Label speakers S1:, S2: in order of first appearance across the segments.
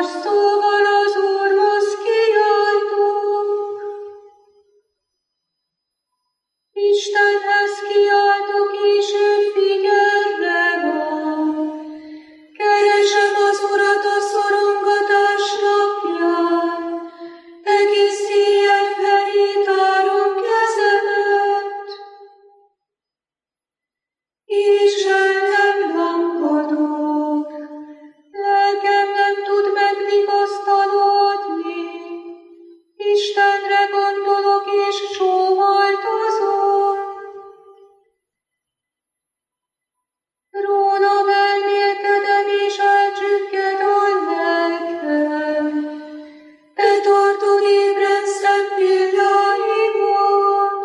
S1: szóval az Úrhoz kiáltok. Istenhez kiáltok, és ő figyelme van. Keresem az Urat a szorongatás napján, egész éjjel felé tárom kezemet, és el nem lankadok. Lelkem nem tud megvigasztalódni. Istenre gondolok, és sóhajtozom. Róla elmélkedem, és elcsügged a lelkem. Te tartod ébren szempilláimat.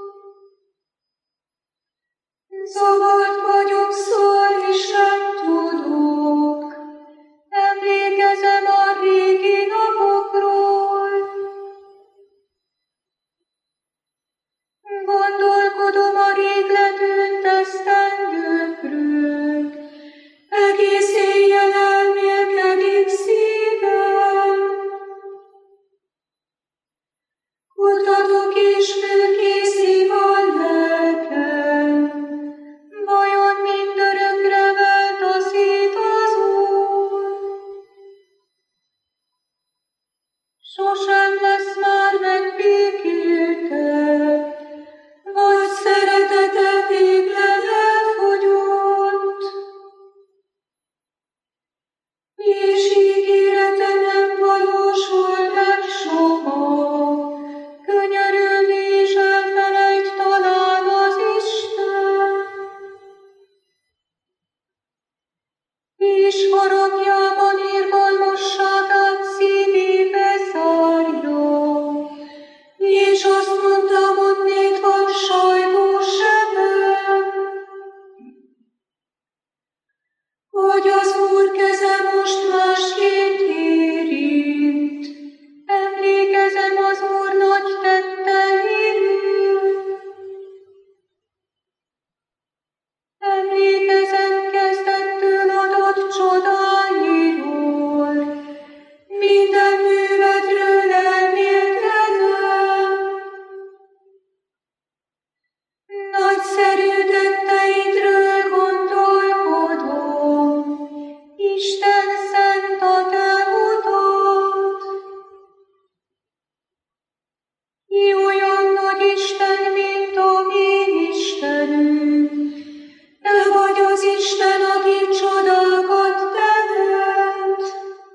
S1: Zavart vagyok, szólni sem tudok. Emlékezem a régi napokról. Gondolkodom a rég letűnt esztendőkről. Egész éjjel elmélkedik szívem. Kutatok és fülkészív a lelkem. Vajon mindörökre változít az Úr? Sosem lesz már megbékéltek, vagy szeretete végleg elfogyott, és ígérete nem valósul meg soha. Könyörülni is elfelejt talán az Isten, és haragjában irgalmasságát szívébe zárja. És azt mondta, honnét van sajgó sebem, hogy az Úr keze most másként érint. Emlékezem az Úr nagy tetteiről. Emlékezem kezdettől adott csodáiról. Minden művedről elmélkedem. Nagyszerű tetteidről gondolkodom. Isten szent a te utad. Ki olyan nagy Isten, mint a mi Istenünk. Te vagy az Isten, aki csodákat tehet.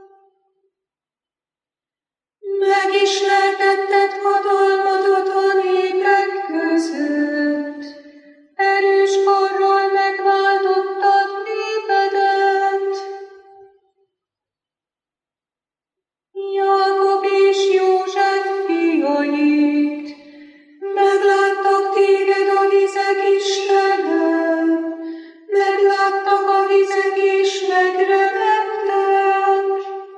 S1: Megismertetted hatalmadat a népek között. Erős karral megváltottad népedet. Jákob és József fiait. Megláttak téged a vizek, Istenem. Megláttak a vizek, és megremegtek.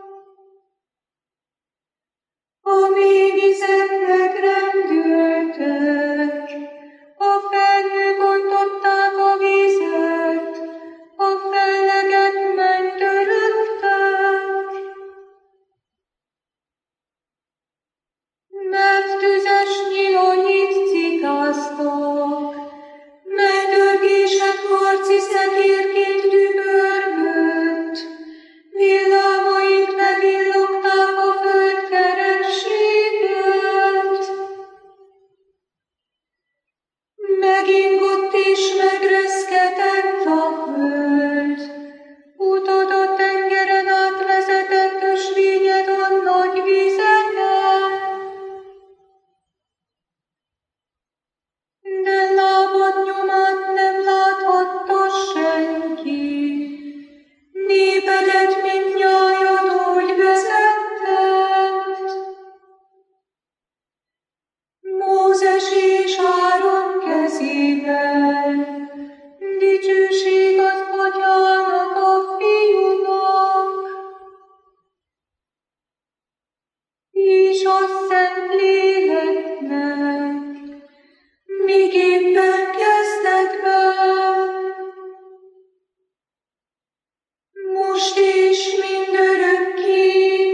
S1: A mély vizek megrendültek. A felhők bontották a vizet. A fellegek megtörögtek. Mert tüzes nyilonyit cikáztak. Megdörgésed harci szekérként dübörgött. Villámait bevillogták a föld kerekséget. Megingott és megreszketett a föld. Utad a tengeren átvezetett ösvényed a nagy vizeken. De lábad nyomát nem láthatta senki. Népedet mindnyájan úgy vezetted. Mózes és Áron kezében. Dicsőség az Atyának, a Fiúnak, és a Szentléleknek, miképpen kezdetben, most és mindörökké.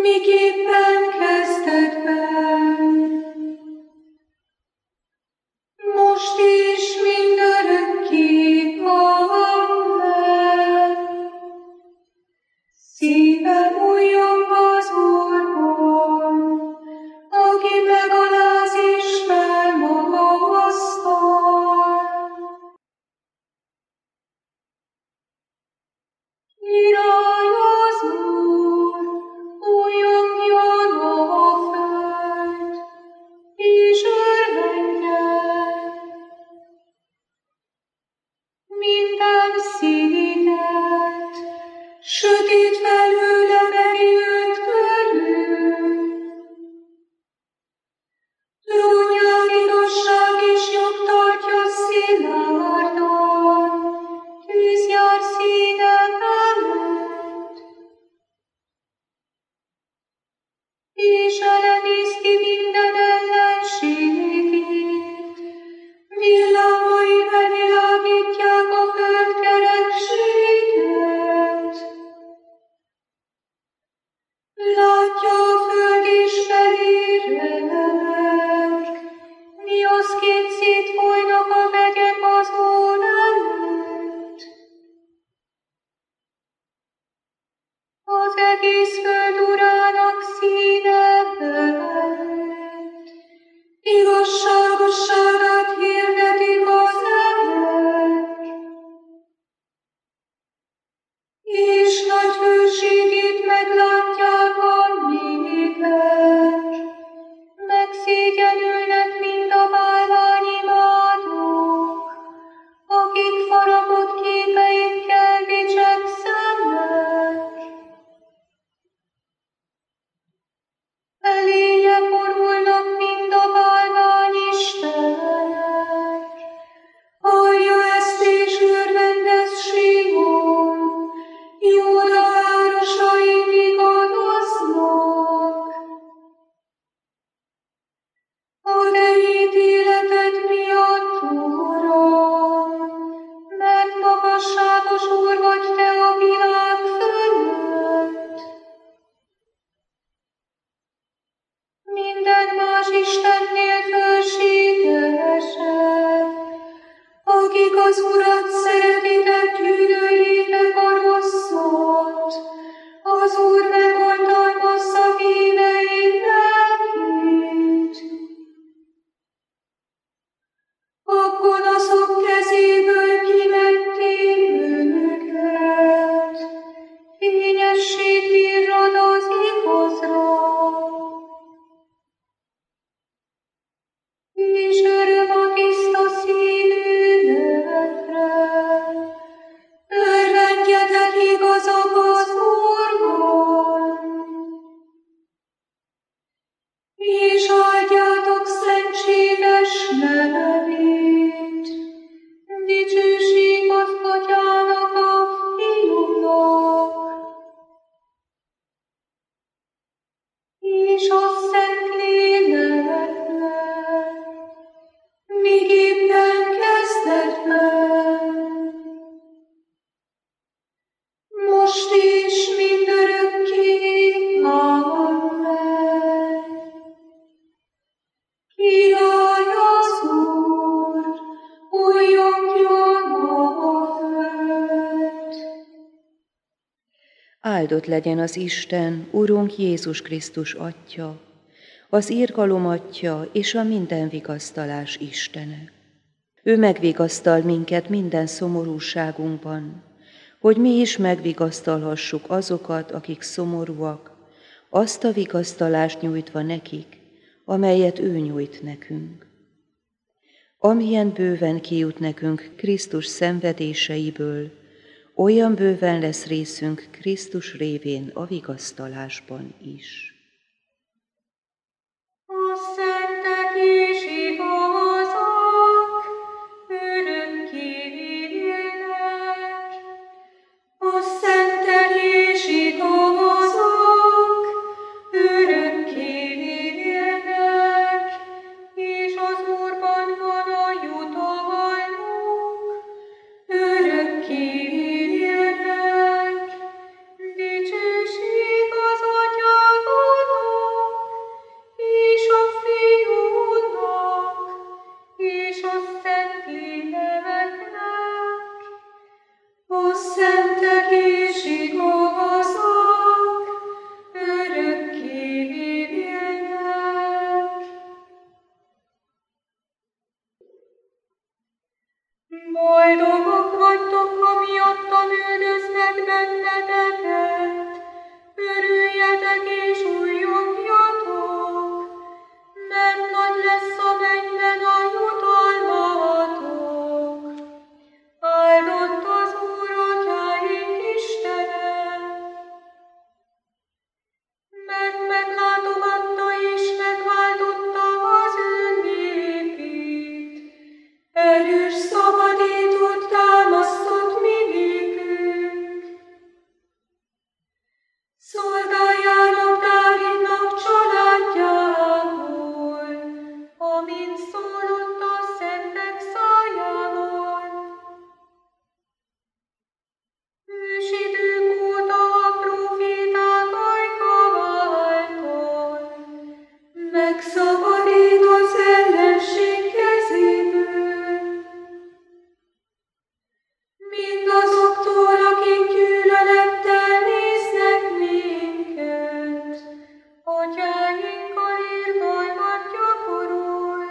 S1: miképpen kezdetben, most is mindörökké. Amen. Szívem újjong az Úrban, aki megaláz és felmagasztal. Király az Úr, újjongjon a föld, és örvendjen. Minden színet, sötét felhőle megijött körül. Trónján igazság és jog tartja szilárdan, tűz jár színe előtt. És elemészti minden ellenségét, villámai bevilágítják a földkerekséget. Látja a föld és felére lelek, mi azként szétfolynak a vegyek az Úr előtt. Az egész föld urának színe felett, igazságosságát hirdetik az emberek, és nagy hőségét meglátják a népek, megszégyenülnek mind a bálványimádók, akik faragott képeikkel dicsekszenek. Eléje borulnak mind a bálványistenek, hallja ezt és örvendez Sion, Júda városai vigadoznak. A te ítéleted miatt, Uram, mert magasságos Úr vagy te a világ fölött. Minden más istennél fölségesebb, akik az Urat szeretitek, gyűlöljétek a rosszat, az Úr megoltalmazza bűneit nekik. A gonoszok kezéből kivették őket, fényessé virrad az igazra. És öröm a tiszta szívűekre, örvendjetek igazak az Úrban, és áldjátok szentséges nevét, dicsőség az Atyának, a Fiúnak, és a Szentléleknek, miképpen kezdetben, most is mindörökké. Amen. Király az Úr, újjongjon a föld.
S2: Áldott legyen az Isten, Urunk Jézus Krisztus Atya, az irgalom Atya és a minden vigasztalás Istene. Ő megvigasztal minket minden szomorúságunkban, hogy mi is megvigasztalhassuk azokat, akik szomorúak, azt a vigasztalást nyújtva nekik, amelyet ő nyújt nekünk. Amilyen bőven kijut nekünk Krisztus szenvedéseiből, olyan bőven lesz részünk Krisztus révén a vigasztalásban is.
S1: A szentek és igazak örökké élnek. A szentek és igazak örökké élnek, és az Úrban van a jutalmuk, örökké élnek. Dicsőség az Atyának, Atyáinkkal irgalmat gyakorol,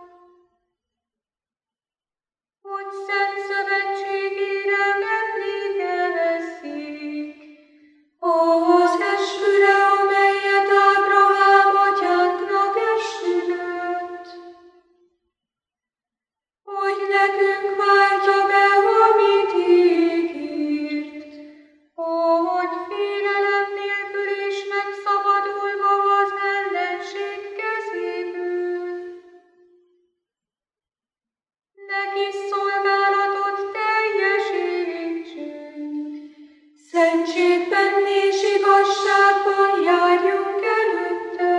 S1: hogy szent szövetségére emlékezzék, az esküre, amelyet Ábrahám atyánknak esküdött, hogy nekünk váltja be, amit ígért, hogy félelem nélkül is megszabadulva az ellenség kezéből. Neki szolgálatot teljesítsünk, szentségben és igazságban járjunk előtte.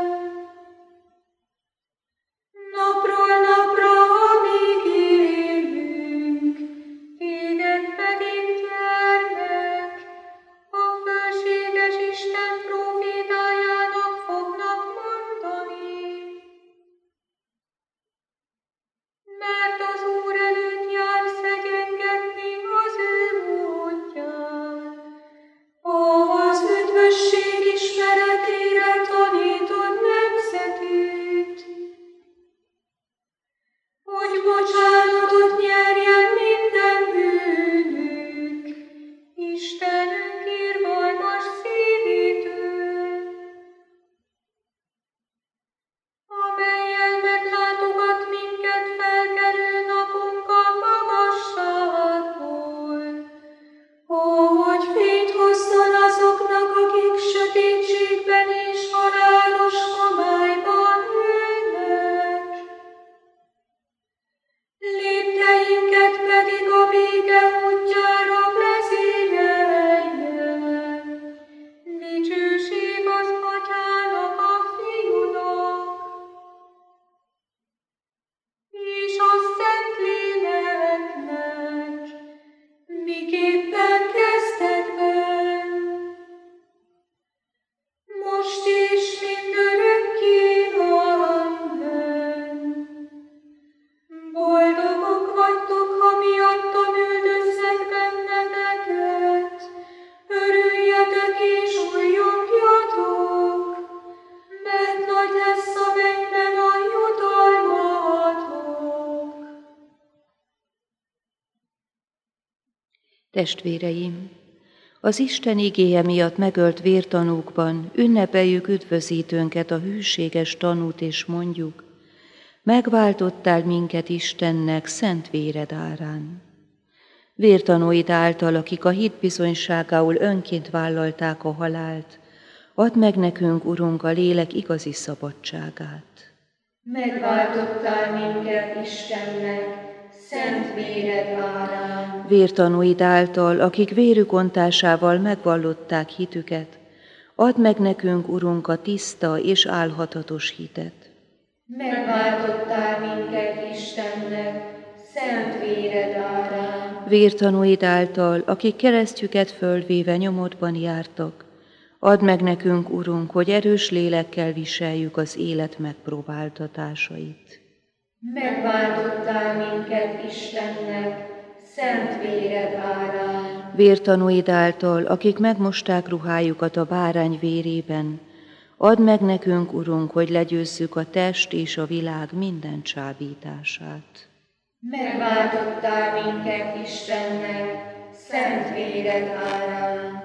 S1: Napról napra, amíg élünk, téged pedig gyermek, a fölséges Isten prófétájának fognak mondani. Mert az Úr előtt jársz egyengetni az ő módján, az üdvösség ismeretére tanítod nemzetét, hogy bocsánatot nyerjen minden bűnük, Istenünk irgalmas szívétől, amellyel meglátogat minket felkelő napunk a magasságból, hogy fényt hozzon azoknak, akik sötétségben és halálos homályban ülnek. Lépteinket pedig a béke útjára vezérelje. Dicsőség az Atyának, a Fiúnak, és a Szentléleknek, miképpen kezdetben, most és mindörökké. Amen. Boldogok vagytok, ha miattam üldözzek benneteket, örüljetek és újjongjatok, mert nagy lesz a mennyben a jutalmatok.
S2: Testvéreim, az Isten igéje miatt megölt vértanúkban ünnepeljük üdvözítőnket, a hűséges tanút, és mondjuk: megváltottál minket Istennek szent véred árán. Vértanúid által, akik a hit bizonyságául önként vállalták a halált, add meg nekünk, Urunk, a lélek igazi szabadságát.
S1: Megváltottál minket Istennek szent véred árán.
S2: Vértanúid által, akik vérük ontásával megvallották hitüket, add meg nekünk, Urunk, a tiszta és álhatatos hitet.
S1: Megváltottál minket Istennek szent véred árán.
S2: Vértanúid által, akik keresztjüket fölvéve nyomodban jártak, add meg nekünk, Urunk, hogy erős lélekkel viseljük az élet megpróbáltatásait.
S1: Megváltottál minket Istennek szent véred árán.
S2: Vértanúid által, akik megmosták ruhájukat a bárány vérében, add meg nekünk, Urunk, hogy legyőzzük a test és a világ minden csábítását.
S1: Megváltottál minket Istennek szent véred árán.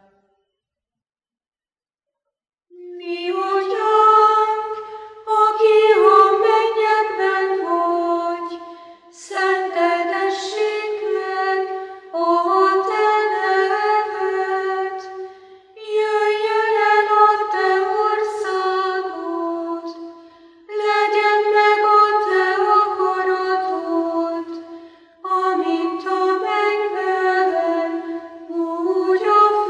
S1: Mi Atyánk, aki a mennyekben vagy, szenteltessék meg a te neved. Jöjjön el a te országod, legyen meg a te akaratod, amint a mennyben, úgy a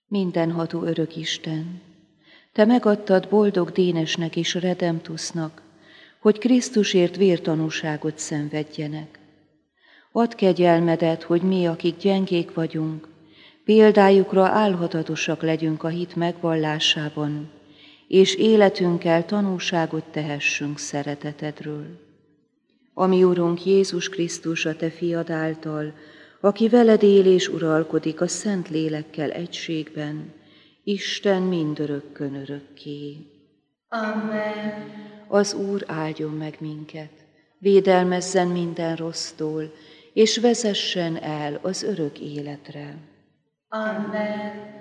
S2: Mindenható örök Isten, Te megadtad boldog Dénesnek és Redemptusnak, hogy Krisztusért vértanúságot szenvedjenek. Add kegyelmedet, hogy mi, akik gyengék vagyunk, példájukra állhatatosak legyünk a hit megvallásában, és életünkkel tanúságot tehessünk szeretetedről. Ami Urunk Jézus Krisztus, a Te fiad által, aki veled él és uralkodik a Szent Lélekkel egységben, Isten mindörökkön örökké.
S1: Amen.
S2: Az Úr áldjon meg minket, védelmezzen minden rossztól, és vezessen el az örök életre.
S1: Amen.